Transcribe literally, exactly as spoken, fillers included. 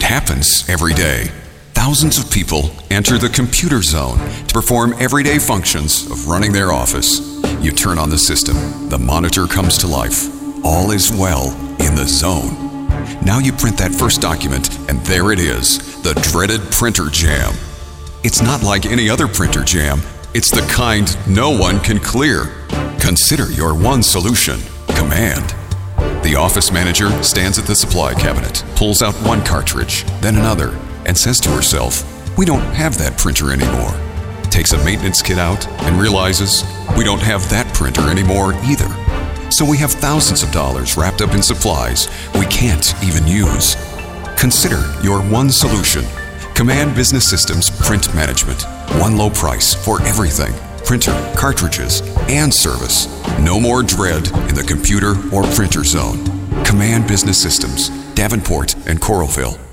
happens every day. Thousands of people enter the computer zone to perform everyday functions of running their office. You turn on the system, the monitor comes to life. All is well in the zone. Now you print that first document, and there it is, the dreaded printer jam. It's not like any other printer jam. It's the kind no one can clear. Consider your one solution, Command. The office manager stands at the supply cabinet, pulls out one cartridge, then another, and says to herself, we don't have that printer anymore. Takes a maintenance kit out and realizes we don't have that printer anymore either. So we have thousands of dollars wrapped up in supplies we can't even use. Consider your one solution. Command Business Systems Print Management. One low price for everything. Printer, cartridges, and service. No more dread in the computer or printer zone. Command Business Systems, Davenport and Coralville.